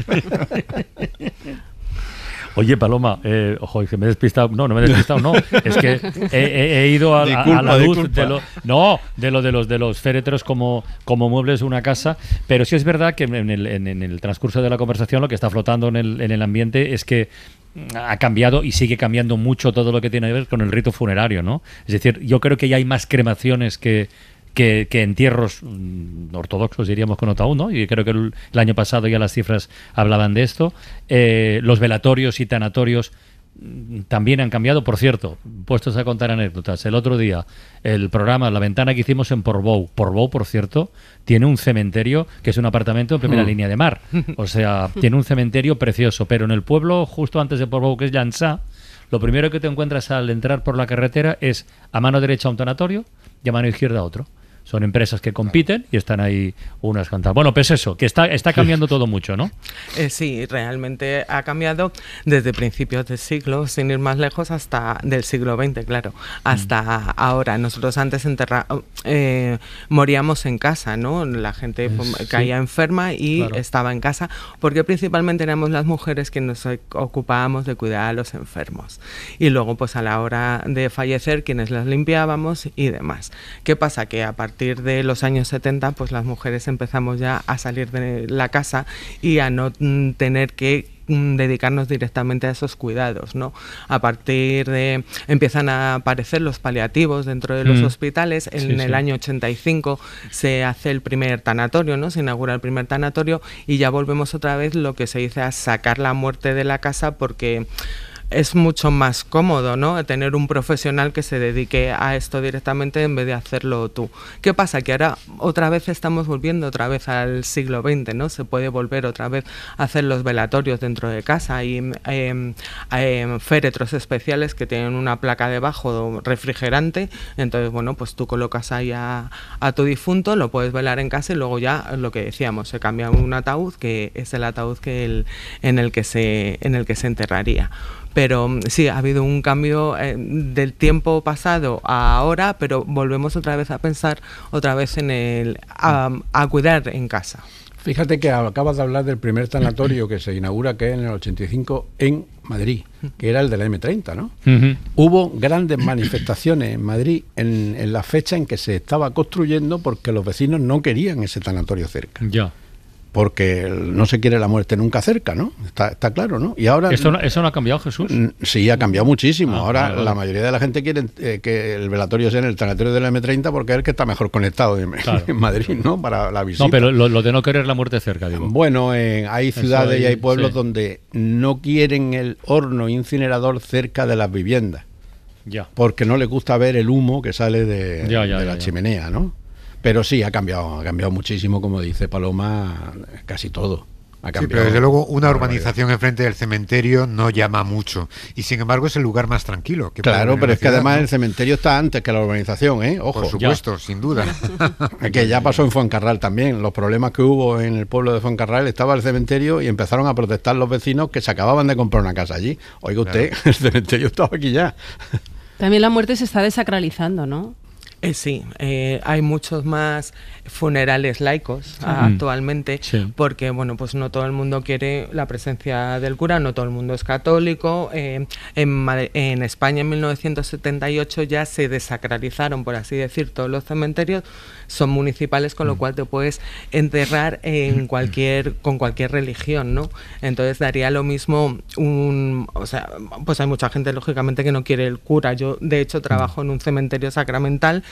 Oye, Paloma, eh, ojo, que me he despistado. No, no me he despistado, no. Es que he, he, he ido a, disculpa, a la luz disculpa. de lo, no, de lo de los de los féretros como, como muebles de una casa. Pero sí es verdad que en el, en, en el transcurso de la conversación lo que está flotando en el, en el ambiente es que ha cambiado y sigue cambiando mucho todo lo que tiene que ver con el rito funerario, ¿no? Es decir, yo creo que ya hay más cremaciones que Que, que entierros mm, ortodoxos, diríamos, con ataúd, ¿no? Y creo que el, el año pasado ya las cifras hablaban de esto. Eh, los velatorios y tanatorios mm, también han cambiado. Por cierto, puestos a contar anécdotas, el otro día el programa La Ventana que hicimos en Portbou, Portbou, por cierto, tiene un cementerio que es un apartamento en primera mm. línea de mar. O sea, tiene un cementerio precioso, pero en el pueblo justo antes de Portbou, que es Llançà, lo primero que te encuentras al entrar por la carretera es a mano derecha un tanatorio y a mano izquierda otro. Son empresas que compiten y están ahí unas cantadas. Bueno, pues eso, que está, está cambiando todo mucho, ¿no? Eh, sí, realmente ha cambiado desde principios del siglo, sin ir más lejos, hasta del siglo veinte, claro, hasta mm. ahora. Nosotros antes enterra eh, moríamos en casa, ¿no? La gente pues, sí. caía enferma y claro. estaba en casa, porque principalmente éramos las mujeres quienes nos ocupábamos de cuidar a los enfermos. Y luego, pues a la hora de fallecer, quienes las limpiábamos y demás. ¿Qué pasa? Que a partir A partir de los años setenta, pues las mujeres empezamos ya a salir de la casa y a no mm, tener que mm, dedicarnos directamente a esos cuidados, ¿no? A partir de empiezan a aparecer los paliativos dentro de los mm. hospitales. En sí, el sí. año ochenta y cinco se hace el primer tanatorio, ¿no? Se inaugura el primer tanatorio y ya volvemos otra vez lo que se dice a sacar la muerte de la casa, porque es mucho más cómodo, ¿no? Tener un profesional que se dedique a esto directamente en vez de hacerlo tú. ¿Qué pasa? Que ahora otra vez estamos volviendo otra vez al siglo veinte, ¿no? Se puede volver otra vez a hacer los velatorios dentro de casa. Hay eh, eh, féretros especiales que tienen una placa debajo refrigerante. Entonces, bueno, pues tú colocas ahí a, a tu difunto, lo puedes velar en casa y luego ya, lo que decíamos, se cambia un ataúd, que es el ataúd que el, en el que se, en el que se enterraría. Pero sí, ha habido un cambio eh, del tiempo pasado a ahora, pero volvemos otra vez a pensar otra vez en el a, a cuidar en casa. Fíjate que acabas de hablar del primer tanatorio que se inaugura, que es en el ochenta y cinco en Madrid, que era el de la eme treinta, ¿no? Uh-huh. Hubo grandes manifestaciones en Madrid en, en la fecha en que se estaba construyendo, porque los vecinos no querían ese tanatorio cerca. Ya. Porque no se quiere la muerte nunca cerca, ¿no? Está, está claro, ¿no? Y ahora ¿Eso no, ¿Eso no ha cambiado, Jesús? Sí, ha cambiado muchísimo. Ah, ahora vale, vale. La mayoría de la gente quiere eh, que el velatorio sea en el tanatorio de la eme treinta, porque es el que está mejor conectado en, claro. en Madrid, ¿no? Para la visita. No, pero lo, lo de no querer la muerte cerca, digo. Bueno, eh, hay ciudades hay, y hay pueblos sí. donde no quieren el horno incinerador cerca de las viviendas. Ya. Porque no les gusta ver el humo que sale de, ya, ya, de ya, la ya. chimenea, ¿no? Pero sí, ha cambiado, ha cambiado muchísimo, como dice Paloma, casi todo. Ha sí, pero desde luego una urbanización enfrente del cementerio no llama mucho. Y sin embargo es el lugar más tranquilo. Que claro, pero es que ciudad, además ¿no? el cementerio está antes que la urbanización, ¿eh? Ojo. Por supuesto, ya. sin duda. Es que ya pasó en Fuencarral también. Los problemas que hubo en el pueblo de Fuencarral, estaba el cementerio y empezaron a protestar los vecinos que se acababan de comprar una casa allí. Oiga usted, claro. el cementerio estaba aquí ya. También la muerte se está desacralizando, ¿no? Eh, sí, eh, hay muchos más funerales laicos mm. actualmente, sí. porque bueno, pues no todo el mundo quiere la presencia del cura, no todo el mundo es católico. Eh, en, en España en mil novecientos setenta y ocho ya se desacralizaron, por así decir, todos los cementerios, son municipales, con lo cual te puedes enterrar en cualquier con cualquier religión, ¿no? Entonces daría lo mismo un, o sea, pues hay mucha gente lógicamente que no quiere el cura. Yo de hecho trabajo en un cementerio sacramental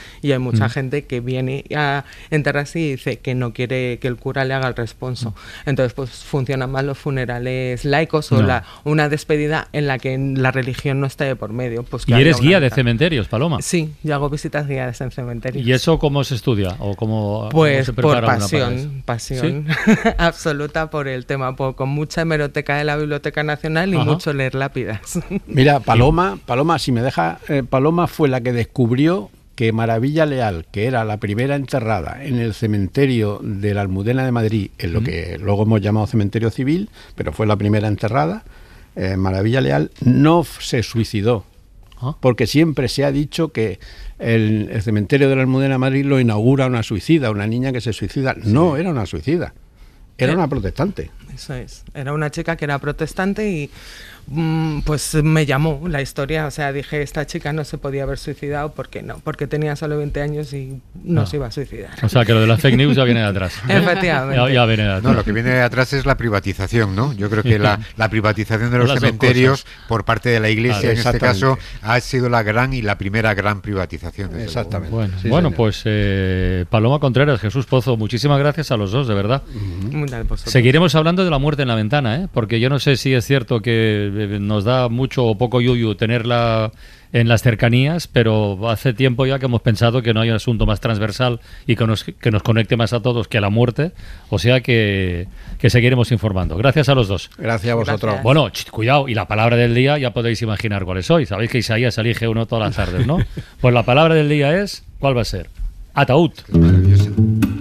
y hay mucha Mm. gente que viene a enterrarse y dice que no quiere que el cura le haga el responso. Entonces, pues funcionan más los funerales laicos o No. la, una despedida en la que la religión no esté de por medio. Pues que ¿Y haya eres una guía de mitad. cementerios, Paloma? Sí, yo hago visitas guiadas en cementerios. ¿Y eso cómo se estudia? ¿O cómo, Pues cómo se por prepara una para eso? pasión, pasión absoluta por el tema, por- con mucha hemeroteca de la Biblioteca Nacional y Ajá. mucho leer lápidas. Mira, Paloma, Paloma, si me deja, eh, Paloma fue la que descubrió que Maravilla Leal, que era la primera enterrada en el cementerio de la Almudena de Madrid, en lo que luego hemos llamado cementerio civil, pero fue la primera enterrada, eh, Maravilla Leal no f- se suicidó, Ah. porque siempre se ha dicho que el, el cementerio de la Almudena de Madrid lo inaugura una suicida, una niña que se suicida. No, era una suicida, era Eh, una protestante. Eso es. Era una chica que era protestante y mm, pues me llamó la historia. O sea, dije, esta chica no se podía haber suicidado. ¿Por qué no? Porque tenía solo veinte años y no, No. se iba a suicidar. O sea, que lo de las fake news ya viene de atrás. Efectivamente. Ya, ya viene de atrás. No, lo que viene de atrás es la privatización, ¿no? Yo creo que la, la privatización de los Las dos cementerios por parte de la Iglesia, Claro, en este caso, exactamente. ha sido la gran y la primera gran privatización. desde luego. Exactamente. Bueno, Sí, bueno señor. pues eh, Paloma Contreras, Jesús Pozo, muchísimas gracias a los dos, de verdad. Muchas vosotros. Seguiremos hablando de la muerte en la ventana, ¿eh? Porque yo no sé si es cierto que eh, nos da mucho o poco yuyu tenerla en las cercanías, pero hace tiempo ya que hemos pensado que no hay un asunto más transversal y que nos, que nos conecte más a todos que la muerte, o sea que, que seguiremos informando. Gracias a los dos. Gracias a vosotros. Gracias. Bueno, ch, cuidado, y la palabra del día ya podéis imaginar cuál es hoy. Sabéis que Isaías elige uno todas las tardes, ¿no? Pues la palabra del día es, ¿cuál va a ser? Ataúd. Maravilloso.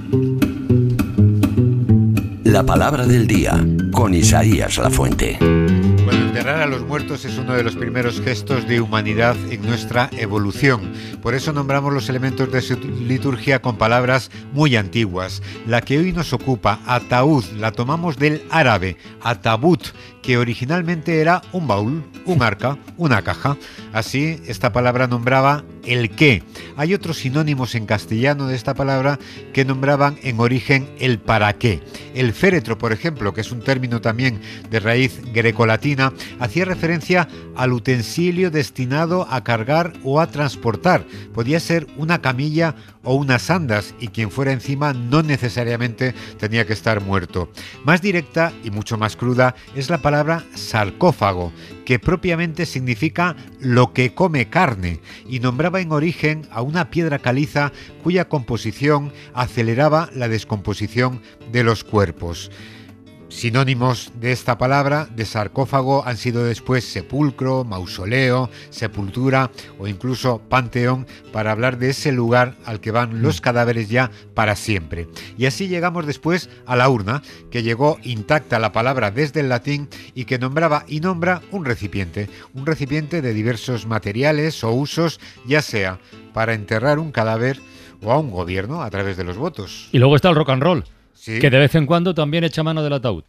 La palabra del día con Isaías Lafuente. Bueno, enterrar a los muertos es uno de los primeros gestos de humanidad en nuestra evolución. Por eso nombramos los elementos de su liturgia con palabras muy antiguas. La que hoy nos ocupa, ataúd, la tomamos del árabe, atabut, que originalmente era un baúl, un arca, una caja. Así, esta palabra nombraba el qué. Hay otros sinónimos en castellano de esta palabra que nombraban en origen el para qué. El féretro, por ejemplo, que es un término también de raíz grecolatina, hacía referencia al utensilio destinado a cargar o a transportar. Podía ser una camilla o unas andas, y quien fuera encima no necesariamente tenía que estar muerto. Más directa y mucho más cruda es la palabra sarcófago, que propiamente significa lo que come carne, y nombraba en origen a una piedra caliza cuya composición aceleraba la descomposición de los cuerpos. Sinónimos de esta palabra, de sarcófago, han sido después sepulcro, mausoleo, sepultura o incluso panteón, para hablar de ese lugar al que van los cadáveres ya para siempre. Y así llegamos después a la urna, que llegó intacta la palabra desde el latín y que nombraba y nombra un recipiente, un recipiente de diversos materiales o usos, ya sea para enterrar un cadáver o a un gobierno a través de los votos. Y luego está el rock and roll. Sí. Que de vez en cuando también echa mano del ataúd.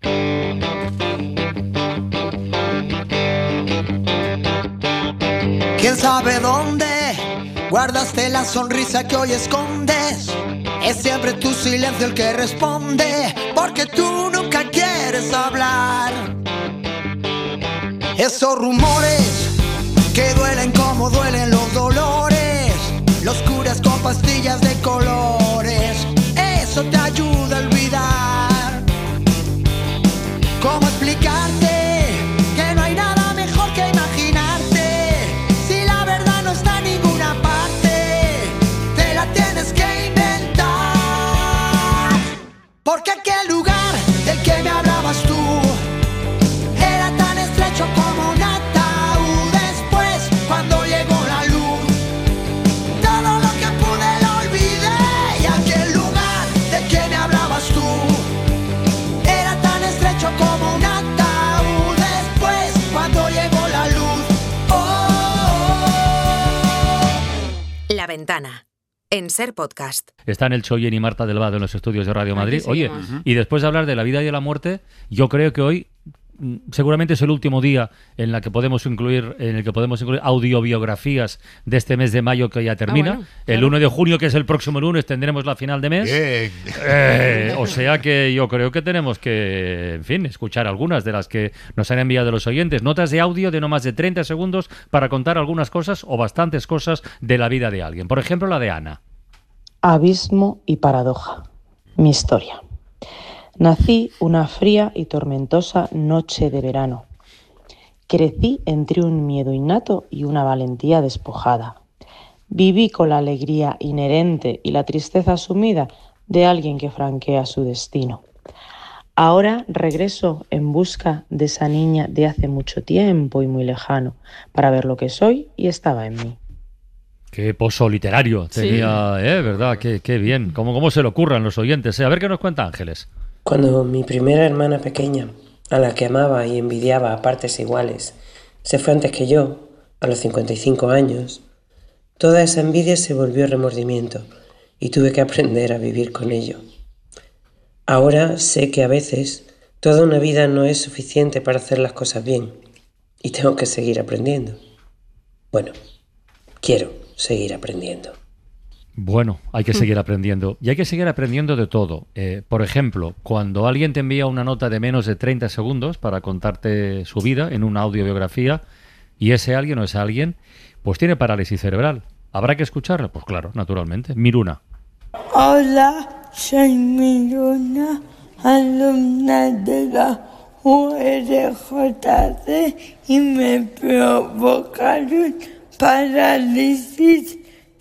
¿Quién sabe dónde guardaste la sonrisa que hoy escondes? Es siempre tu silencio el que responde, porque tú nunca quieres hablar. Esos rumores que duelen como duelen los dolores, los curas con pastillas de colores, eso te ayuda a olvidar. ¿Cómo explicarte que no hay nada mejor que imaginarte? Si la verdad no está en ninguna parte, te la tienes que inventar. Porque aquel lugar del que me hablabas tú era tan estrecho como un ataúd. Después, cuando llegó la luz, todo lo que pude lo olvidé. Y aquel lugar del que me hablabas tú era tan estrecho como un ataúd. Después, cuando llegó la luz, oh. La Ventana, en Ser Podcast. Están el Choyen y Marta del Vado en los estudios de Radio Madrid. Aquí Oye, seguimos. y después de hablar de la vida y de la muerte, yo creo que hoy mm, seguramente es el último día en la que podemos incluir, en el que podemos incluir audiobiografías de este mes de mayo que ya termina. bueno, El claro. uno de junio, que es el próximo lunes, tendremos la final de mes. Bien. Eh, o sea que yo creo que tenemos que, en fin, escuchar algunas de las que nos han enviado los oyentes. Notas de audio de no más de treinta segundos para contar algunas cosas o bastantes cosas de la vida de alguien. Por ejemplo, la de Ana. Abismo y paradoja. Mi historia. Nací una fría y tormentosa noche de verano. Crecí entre un miedo innato y una valentía despojada. Viví con la alegría inherente y la tristeza asumida de alguien que franquea su destino. Ahora regreso en busca de esa niña de hace mucho tiempo y muy lejano, para ver lo que soy y estaba en mí. Qué pozo literario tenía, Sí. ¿eh? ¿Verdad? Qué, qué bien. ¿Cómo, ¿Cómo se le ocurran los oyentes? ¿eh? A ver qué nos cuenta Ángeles. Cuando mi primera hermana pequeña, a la que amaba y envidiaba a partes iguales, se fue antes que yo, a los cincuenta y cinco años, toda esa envidia se volvió remordimiento y tuve que aprender a vivir con ello. Ahora sé que a veces toda una vida no es suficiente para hacer las cosas bien y tengo que seguir aprendiendo. Bueno, quiero seguir aprendiendo. Bueno, hay que seguir aprendiendo. Y hay que seguir aprendiendo de todo. Eh, por ejemplo, cuando alguien te envía una nota de menos de treinta segundos para contarte su vida en una audiobiografía y ese alguien o esa alguien pues tiene parálisis cerebral. ¿Habrá que escucharlo? Pues claro, naturalmente. Miruna. Hola, soy Miruna, alumna de la U R J C y me provocaron parálisis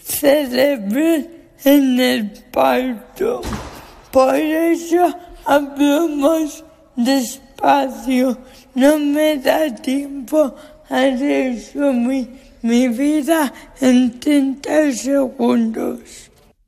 cerebral en el parto. Por eso hablo más despacio. No me da tiempo a resumir mi vida en treinta segundos.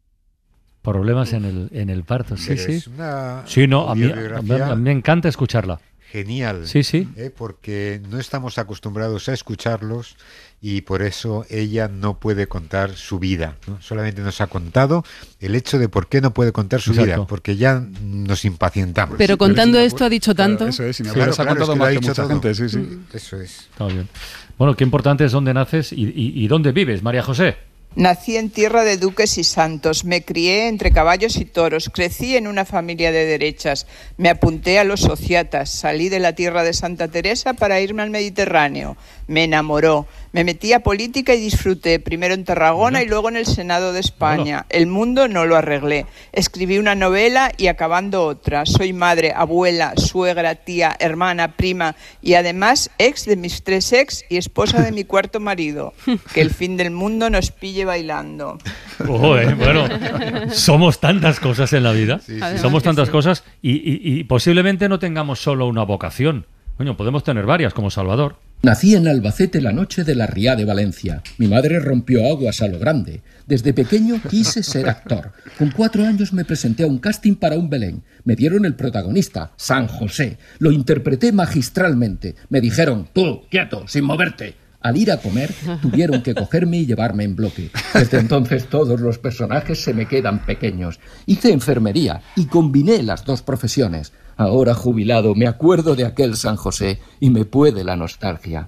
Problemas en el, en el parto, sí, Pero sí. es una Sí, no, a mí, a mí- audiobiografía a mí me encanta escucharla. Genial. Sí, sí. ¿eh? Porque no estamos acostumbrados a escucharlos y por eso ella no puede contar su vida, ¿no? Solamente nos ha contado el hecho de por qué no puede contar su Exacto. vida, porque ya nos impacientamos. Pero contando esto ha dicho tanto. Eso es, y me Claro, ha claro, contado es que lo ha más que dicho mucha todo. gente, sí, sí. Eso es. Está bien. Bueno, qué importante es dónde naces y, y- y dónde vives, María José. Nací en tierra de duques y santos, me crié entre caballos y toros, crecí en una familia de derechas, me apunté a los sociatas, salí de la tierra de Santa Teresa para irme al Mediterráneo, me enamoró, me metí a política y disfruté, primero en Tarragona bueno. y luego en el Senado de España. Bueno. El mundo no lo arreglé, escribí una novela y acabando otra, soy madre, abuela, suegra, tía, hermana, prima y además ex de mis tres ex y esposa de mi cuarto marido, que el fin del mundo nos pille bailando. Oh, eh, bueno, somos tantas cosas en la vida, sí, sí. somos tantas sí. cosas y, y, y posiblemente no tengamos solo una vocación. Coño, podemos tener varias, como Salvador. Nací en Albacete la noche de la Ría de Valencia. Mi madre rompió aguas a lo grande. Desde pequeño quise ser actor. Con cuatro años me presenté a un casting para un Belén. Me dieron el protagonista, San José. Lo interpreté magistralmente. Me dijeron, tú, quieto, sin moverte. Al ir a comer, tuvieron que cogerme y llevarme en bloque. Desde entonces todos los personajes se me quedan pequeños. Hice enfermería y combiné las dos profesiones. Ahora jubilado, me acuerdo de aquel San José y me puede la nostalgia.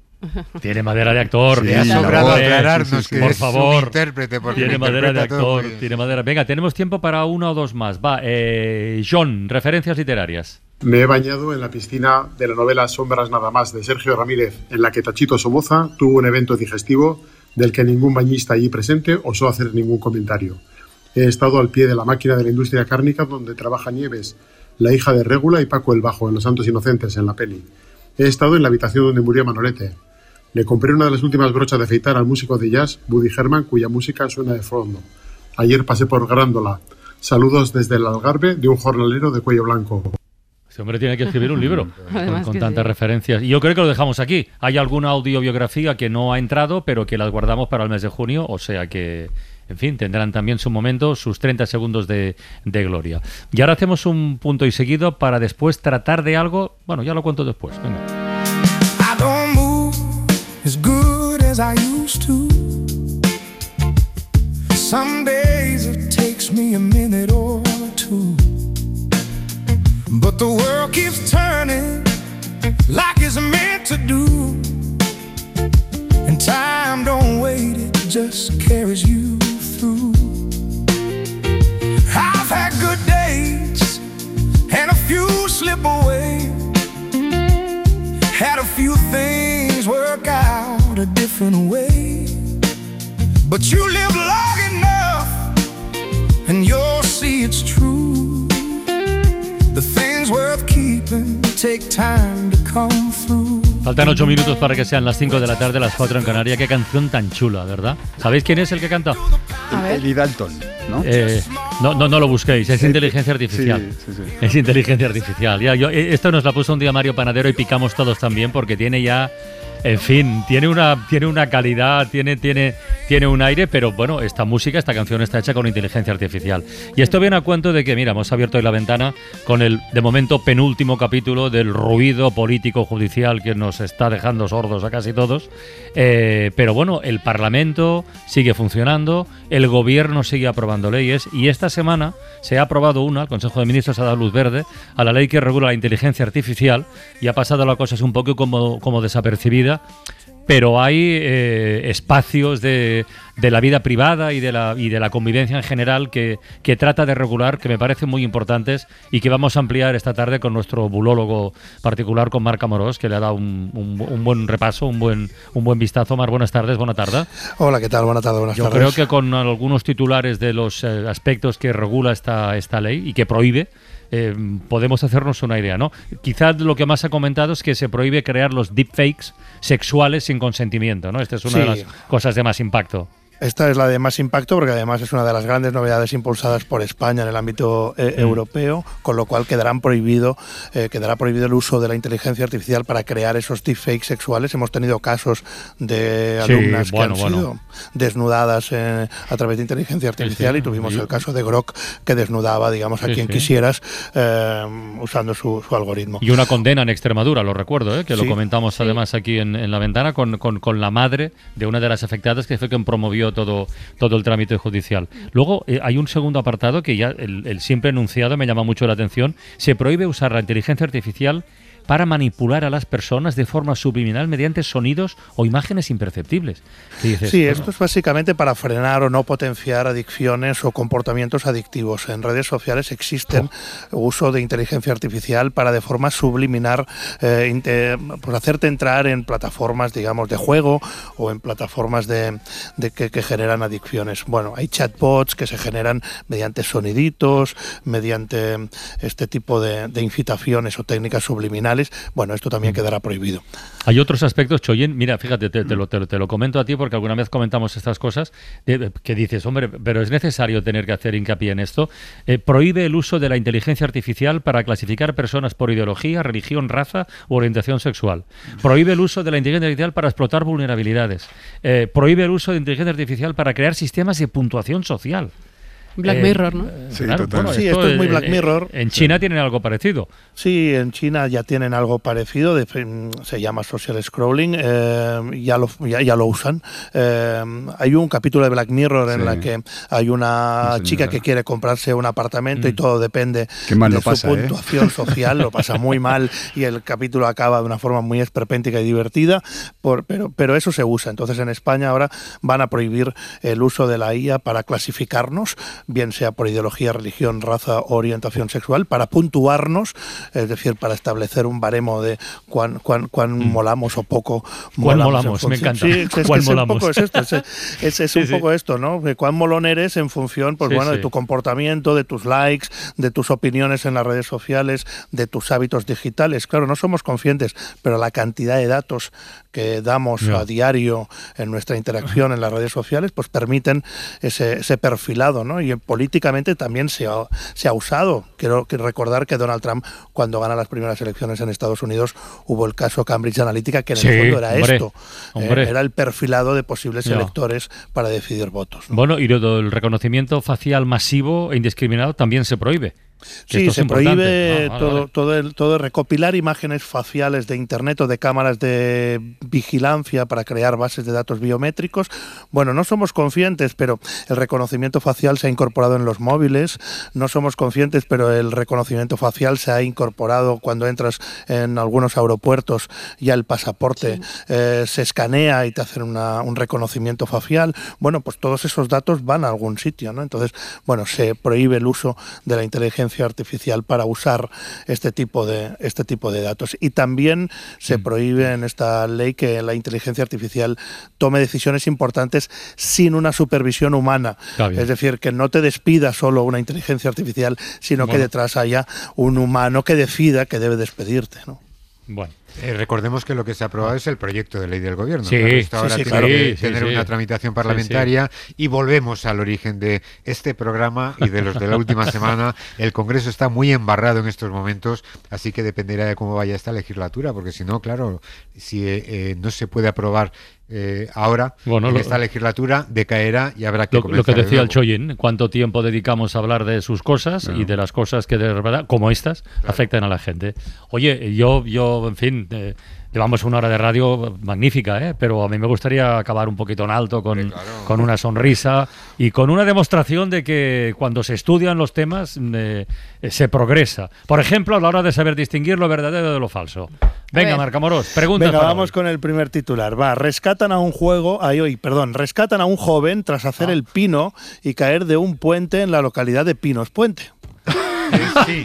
Tiene madera de actor. Sí, ha sobrado aclararnos sí, sí, sí, que por es favor. un intérprete. Tiene madera de actor. Tiene madera. Venga, tenemos tiempo para una o dos más. Va, eh, John, referencias literarias. Me he bañado en la piscina de la novela Sombras nada más de Sergio Ramírez, en la que Tachito Somoza tuvo un evento digestivo del que ningún bañista allí presente osó hacer ningún comentario. He estado al pie de la máquina de la industria cárnica donde trabaja Nieves, la hija de Régula y Paco el Bajo en Los Santos Inocentes, en la peli. He estado en la habitación donde murió Manolete. Le compré una de las últimas brochas de afeitar al músico de jazz, Buddy Herman, cuya música suena de fondo. Ayer pasé por Grándola. Saludos desde el Algarve de un jornalero de cuello blanco. Ese hombre tiene que escribir un libro con, con tantas sí. referencias. Y yo creo que lo dejamos aquí. Hay alguna audiobiografía que no ha entrado, pero que las guardamos para el mes de junio. O sea que, en fin, tendrán también su momento, sus treinta segundos de, de gloria. Y ahora hacemos un punto y seguido para después tratar de algo. Bueno, ya lo cuento después. Venga. I don't move as good as I used to. Some days it takes me a minute or two. But the world keeps turning like it's meant to do. And time don't wait, it just carries you through. I've had good days and a few slip away. Had a few things work out a different way. But you live long enough take time to come through. Faltan ocho minutos para que sean las cinco de la tarde, las cuatro en Canarias. Qué canción tan chula, ¿verdad? ¿Sabéis quién es el que canta? Eli Dalton, ¿no? Eh, no, no, no lo busquéis, es inteligencia artificial. Sí, sí, sí. Es inteligencia artificial. Ya, yo, esto nos la puso un día Mario Panadero y picamos todos también porque tiene ya... En fin, tiene una, tiene una calidad, tiene, tiene, tiene un aire, pero bueno, esta música, esta canción está hecha con inteligencia artificial. Y esto viene a cuento de que, mira, hemos abierto hoy la ventana con el, de momento, penúltimo capítulo del ruido político judicial que nos está dejando sordos a casi todos. Eh, pero bueno, el Parlamento sigue funcionando, el Gobierno sigue aprobando leyes y esta semana se ha aprobado una, el Consejo de Ministros ha dado luz verde a la ley que regula la inteligencia artificial y ha pasado la cosa es un poco como, como desapercibida. Pero hay eh, espacios de, de la vida privada y de la, y de la convivencia en general que, que trata de regular, que me parecen muy importantes y que vamos a ampliar esta tarde con nuestro bulólogo particular, con Marc Amorós, que le ha dado un, un, un buen repaso, un buen, un buen vistazo. Marc, buenas tardes, buena tarde. Hola, ¿qué tal? Buenas tardes, buenas Yo tardes. creo que con algunos titulares de los eh, aspectos que regula esta, esta ley y que prohíbe, Eh, podemos hacernos una idea, ¿no? Quizás lo que más ha comentado es que se prohíbe crear los deepfakes sexuales sin consentimiento, ¿no? Esta es una Sí. de las cosas de más impacto. Esta es la de más impacto porque además es una de las grandes novedades impulsadas por España en el ámbito eh, Mm. europeo, con lo cual quedarán prohibido, eh, quedará prohibido el uso de la inteligencia artificial para crear esos deepfakes sexuales. Hemos tenido casos de Sí, alumnas bueno, que han bueno. sido desnudadas eh, a través de inteligencia artificial sí. y tuvimos Y- el caso de Grok que desnudaba, digamos, a Sí, quien sí. quisieras eh, usando su, su algoritmo. Y una condena en Extremadura, lo recuerdo, ¿eh? que lo Sí. comentamos además aquí en, en la ventana con, con, con la madre de una de las afectadas que fue quien promovió todo, todo el trámite judicial. Luego eh, hay un segundo apartado que ya el, el siempre enunciado me llama mucho la atención. Se prohíbe usar la inteligencia artificial para manipular a las personas de forma subliminal mediante sonidos o imágenes imperceptibles. ¿Qué dices? Sí, Bueno, esto es básicamente para frenar o no potenciar adicciones o comportamientos adictivos. En redes sociales existen uso de inteligencia artificial para de forma subliminar eh, inte- pues hacerte entrar en plataformas, digamos, de juego o en plataformas de, de que, que generan adicciones. Bueno, hay chatbots que se generan mediante soniditos, mediante este tipo de, de incitaciones o técnicas subliminales. Bueno, esto también quedará prohibido. Hay otros aspectos, Choyen, mira, fíjate, te, te lo, te, lo, te lo comento a ti porque alguna vez comentamos estas cosas, de, que dices, hombre, pero es necesario tener que hacer hincapié en esto. Eh, prohíbe el uso de la inteligencia artificial para clasificar personas por ideología, religión, raza u orientación sexual. Prohíbe el uso de la inteligencia artificial para explotar vulnerabilidades. Eh, prohíbe el uso de inteligencia artificial para crear sistemas de puntuación social. Black Eh, Mirror, ¿no? Sí, claro, total. bueno, Sí, esto es muy Black eh, Mirror. En China tienen algo parecido. Sí, en China ya tienen algo parecido, de, se llama social scrolling, eh, ya, lo, ya, ya lo usan. Eh, hay un capítulo de Black Mirror en Sí. la que hay una Sí, chica señora. que quiere comprarse un apartamento y Mm. todo depende Qué mal de lo su pasa, ¿eh? puntuación social, lo pasa muy mal y el capítulo acaba de una forma muy esperpéntica y divertida, por, pero, pero eso se usa. Entonces en España ahora van a prohibir el uso de la I A para clasificarnos, bien sea por ideología, religión, raza o orientación sexual, para puntuarnos, es decir, para establecer un baremo de cuán, cuán, cuán Mm. molamos o poco ¿Cuán molamos. molamos? en Me función- encanta. Sí, es, es, ¿Cuán es un molamos? poco es esto, es, es, es Sí, un sí. poco esto, ¿no? De cuán molón eres en función, pues Sí, bueno, sí. de tu comportamiento, de tus likes, de tus opiniones en las redes sociales, de tus hábitos digitales. Claro, no somos conscientes, pero la cantidad de datos que damos Ya. a diario en nuestra interacción en las redes sociales, pues permiten ese, ese perfilado, ¿no? Y políticamente también se ha, se ha usado. Quiero que recordar que Donald Trump, cuando gana las primeras elecciones en Estados Unidos, hubo el caso Cambridge Analytica, que en Sí, el fondo era hombre, esto. hombre. Eh, era el perfilado de posibles Ya. electores para decidir votos. ¿no? Bueno, y lo- el reconocimiento facial masivo e indiscriminado también se prohíbe. Que Sí, esto es se importante. prohíbe Ah, vale, todo, vale. todo, el, todo el recopilar imágenes faciales de Internet o de cámaras de vigilancia para crear bases de datos biométricos. Bueno, no somos conscientes, pero el reconocimiento facial se ha incorporado en los móviles. No somos conscientes, pero el reconocimiento facial se ha incorporado cuando entras en algunos aeropuertos. Ya el pasaporte eh, se escanea y te hacen una- un reconocimiento facial. Bueno, pues todos esos datos van a algún sitio, ¿no? Entonces, bueno, se prohíbe el uso de la inteligencia inteligencia artificial para usar este tipo de, este tipo de datos. Y también se prohíbe en esta ley que la inteligencia artificial tome decisiones importantes sin una supervisión humana. Es decir, que no te despida solo una inteligencia artificial, sino bueno. que detrás haya un humano que decida que debe despedirte, ¿no? Bueno. Eh, recordemos que lo que se ha aprobado es el proyecto de ley del gobierno. Sí, claro, esto sí, ahora sí, tiene claro. que sí, tener sí, una sí. tramitación parlamentaria sí, sí. y volvemos al origen de este programa y de los de la última semana. El Congreso está muy embarrado en estos momentos, así que dependerá de cómo vaya esta legislatura, porque si no, claro, si eh, eh, no se puede aprobar Eh, ahora, bueno, en lo, esta legislatura decaerá y habrá que lo, lo que decía el Choyin, cuánto tiempo dedicamos a hablar de sus cosas no. y de las cosas que de verdad, como estas, claro. afectan a la gente. Oye, yo, yo en fin, eh, llevamos una hora de radio magnífica, ¿eh? Pero a mí me gustaría acabar un poquito en alto con, sí, claro. con una sonrisa y con una demostración de que cuando se estudian los temas eh, se progresa. Por ejemplo, a la hora de saber distinguir lo verdadero de lo falso. Venga, Marcamorós, pregunta. Venga, vamos hoy. con el primer titular. Va, rescatan a un juego, ay, hoy, perdón, rescatan a un joven tras hacer ah. el pino y caer de un puente en la localidad de Pinos Puente. Sí.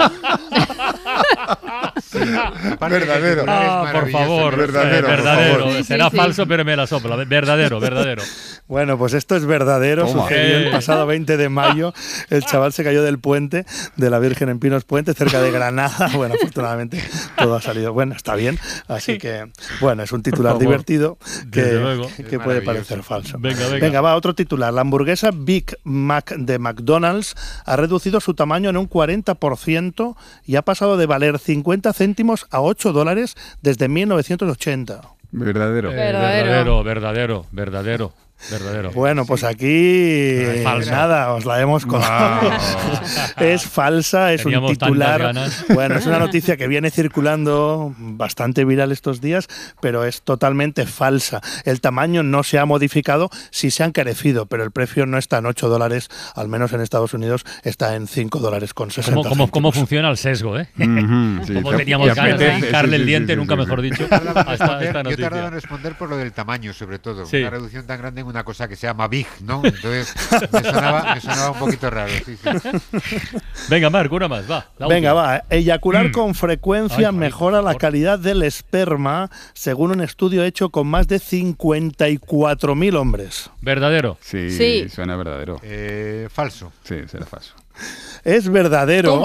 Sí. Verdadero. Ah, por favor, verdadero. Eh, verdadero. Por favor. Sí, Será sí, falso, sí. pero me la sopla. Verdadero, verdadero. Bueno, pues esto es verdadero. Toma. Sucedió el pasado veinte de mayo. El chaval se cayó del puente de la Virgen en Pinos Puente, cerca de Granada. Bueno, afortunadamente todo ha salido bueno, está bien. Así que, bueno, es un titular divertido que, que puede parecer falso. Venga, venga. Venga, va, otro titular. La hamburguesa Big Mac de McDonald's ha reducido su tamaño en un cuarenta por ciento y ha pasado de valer cincuenta céntimos a ocho dólares desde mil novecientos ochenta. Verdadero. Eh, verdadero, verdadero, verdadero. Verdadero. Bueno, pues aquí nada, os la hemos colado. No. Es falsa, es Teníamos un titular. Bueno, es una noticia que viene circulando bastante viral estos días, pero es totalmente falsa. El tamaño no se ha modificado, sí se ha encarecido, pero el precio no está en ocho dólares, al menos en Estados Unidos está en cinco dólares con sesenta. ¿Cómo, cómo, ¿Cómo funciona el sesgo, eh? Uh-huh, sí, como teníamos ganas de hincarle el diente, sí, sí, nunca sí, mejor sí. dicho. A esta, esta Yo he tardado en responder por lo del tamaño, sobre todo. Sí. Una reducción tan grande en una cosa que se llama Big, ¿no? Entonces me sonaba, me sonaba un poquito raro. Sí, sí. Venga, Marc, una más, va. Venga, va. Eyacular mm. con frecuencia ay, mejora ay, la calidad del esperma, según un estudio hecho con más de cincuenta y cuatro mil hombres. ¿Verdadero? Sí, sí. suena verdadero. Eh, falso. Sí, será falso. Es verdadero.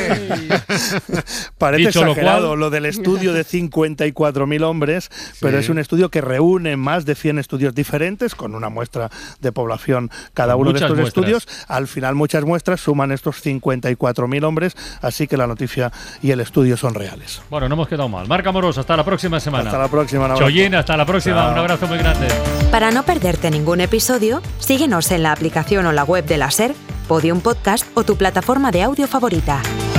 Parece Dicho exagerado lo, cual... lo del estudio de cincuenta y cuatro mil hombres, sí. pero es un estudio que reúne más de cien estudios diferentes, con una muestra de población cada uno muchas de estos muestras. estudios. Al final muchas muestras suman estos cincuenta y cuatro mil hombres, así que la noticia y el estudio son reales. Bueno, no hemos quedado mal. Marc Amorós, hasta la próxima semana. Hasta la próxima. Choyin, hasta la próxima. Chao. Un abrazo muy grande. Para no perderte ningún episodio, síguenos en la aplicación o la web de la SER, Podium Podcast o tu plataforma de audio favorita.